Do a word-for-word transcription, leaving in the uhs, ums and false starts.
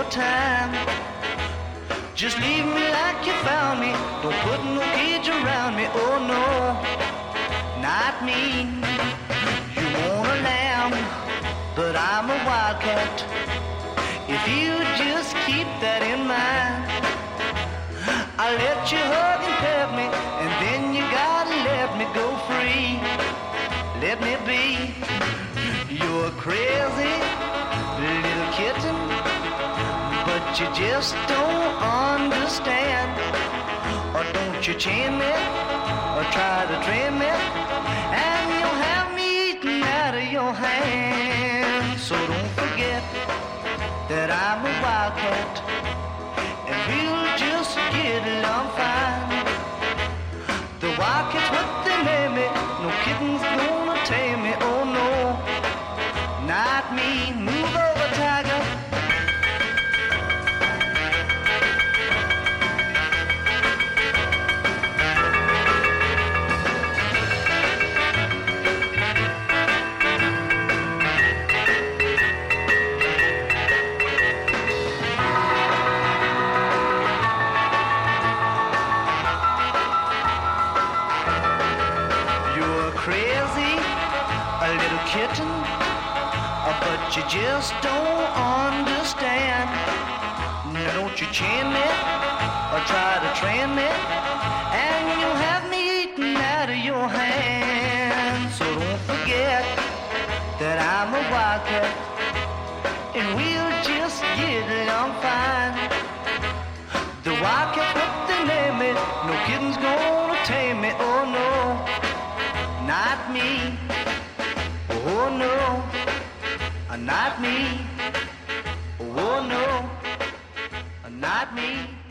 time. Just leave me like you found me. Don't put no cage around me. Oh no, not me. You want a lamb, but I'm a wildcat. If you just keep that in mind, I'll let you hug and pet me, and then you gotta let me go free. Let me be. You're a crazy little kitten, but you just don't understand. Or don't you chain me, or try to train me, and you'll have me eating out of your hand. So don't forget that I'm a wildcat, and we'll just get along fine. The wildcat's what they name me, no kitten's gonna tame me. Oh no, not me. Move over, tiger. Crazy, a little kitten, but you just don't understand. Now don't you chain me, or try to train me, and you'll have me eating out of your hand. So don't forget that I'm a wildcat, and we'll just get along fine. The wildcat, what they name me, no kitten's gonna tame me. Oh no, not me. Oh no, not me. Oh no, not me.